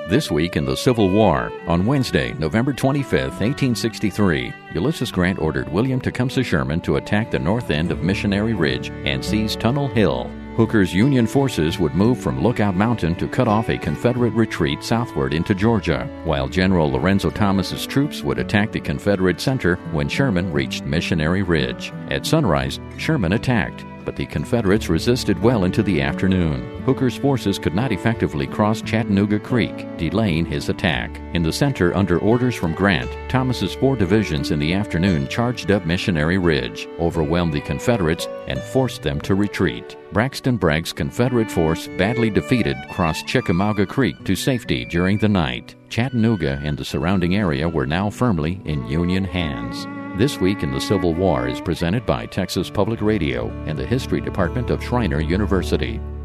This week in the Civil War, on Wednesday, November 25, 1863, Ulysses Grant ordered William Tecumseh Sherman to attack the north end of Missionary Ridge and seize Tunnel Hill. Hooker's Union forces would move from Lookout Mountain to cut off a Confederate retreat southward into Georgia, while General Lorenzo Thomas's troops would attack the Confederate center when Sherman reached Missionary Ridge. At sunrise, Sherman attacked, but the Confederates resisted well into the afternoon. Hooker's forces could not effectively cross Chattanooga Creek, delaying his attack. In the center, under orders from Grant, Thomas's 4 divisions in the afternoon charged up Missionary Ridge, overwhelmed the Confederates, and forced them to retreat. Braxton Bragg's Confederate force, badly defeated, crossed Chickamauga Creek to safety during the night. Chattanooga and the surrounding area were now firmly in Union hands. This Week in the Civil War is presented by Texas Public Radio and the History Department of Schreiner University.